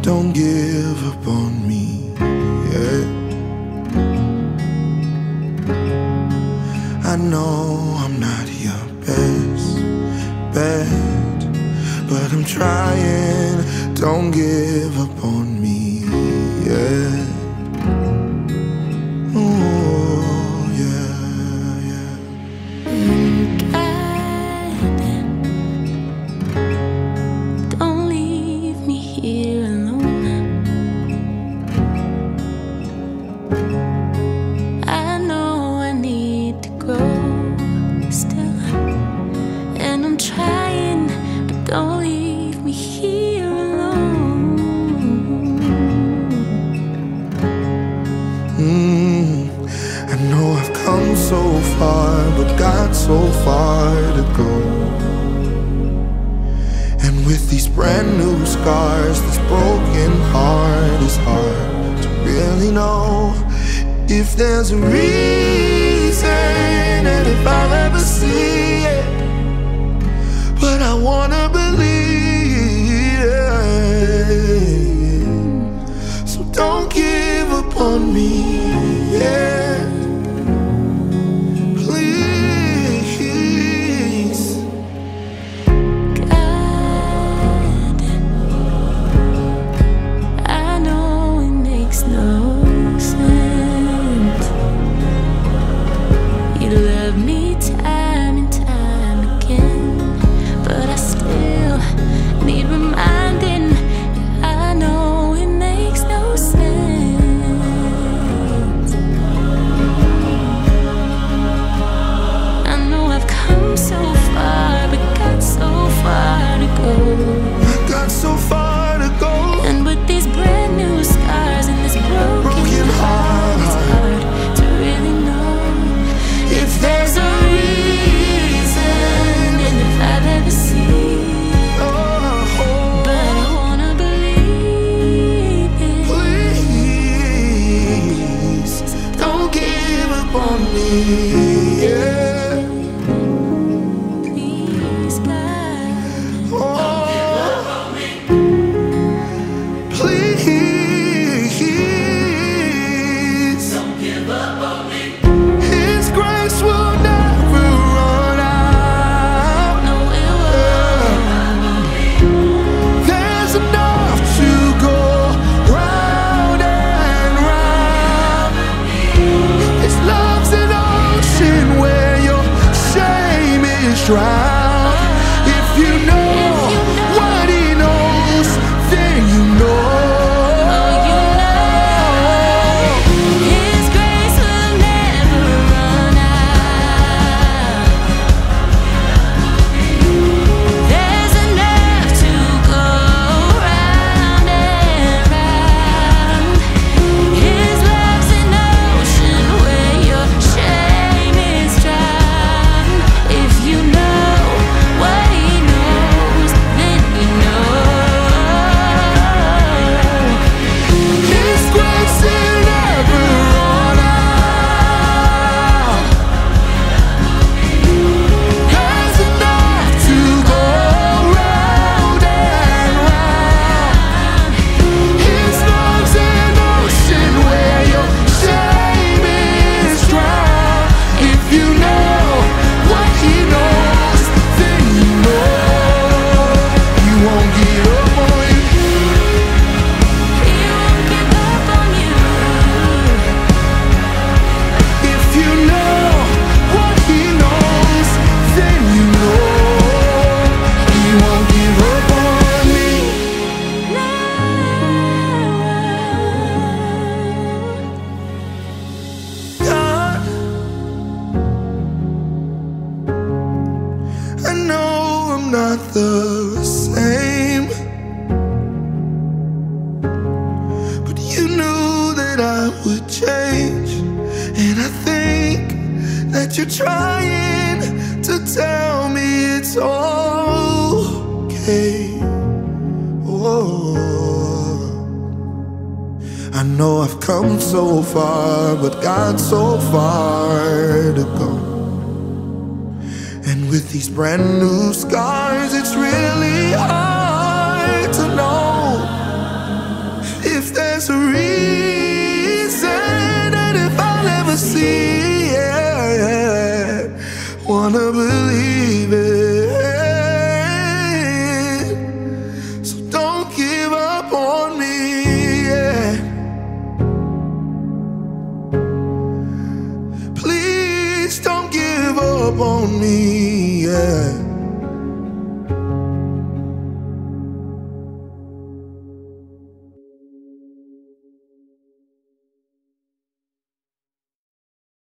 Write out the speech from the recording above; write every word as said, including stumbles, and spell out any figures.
don't give up on me, yeah. I know I'm not your best bet, but I'm trying, don't give up on me, yeah. Oh, yeah, yeah. God, don't leave me here alone. I know I need to grow still, and I'm trying, but don't leave me here alone. Mm, I know I've come so far, but got so far to go. And with these brand new scars, this broken heart is hard to really know if there's a reason and if I'll ever see it. But I wanna believe, so don't give up on me, yeah. Please. God, I know it makes no sense. You love me time and time again, but I still need reminding. I know it makes no sense. I know I've come so far, but got so far to go. Got so far to go. And with these brand new scars and this broken, Broken heart, it's heart. hard to really know if there's a reason and if I've ever seen. But I wanna believe it. Please, don't give up on me, yeah. Please, God. Oh, please, Don't give up on me. His grace will never run out. No, it won't. There's enough to go round and round. His love's an ocean where your shame is drowned. If you know what He knows, then you know. Oh, you know His grace will never run out. There's enough to go round and round. His love's an ocean where your shame is drowned. If you know what He knows, then you know His grace will never run out. There's enough to go round and round. His love's an ocean where your shame is drowned. If you know what He knows, then you know He won't give up on you. He won't give up on you. If you know what He knows, then you know He won't give up on me. God, I know I'm not the same, but you knew that I would change, and I think that you're trying to tell me it's okay. Whoa. I know I've come so far, but got so far to go. And with these brand new scars, it's really hard to know up on me, yeah.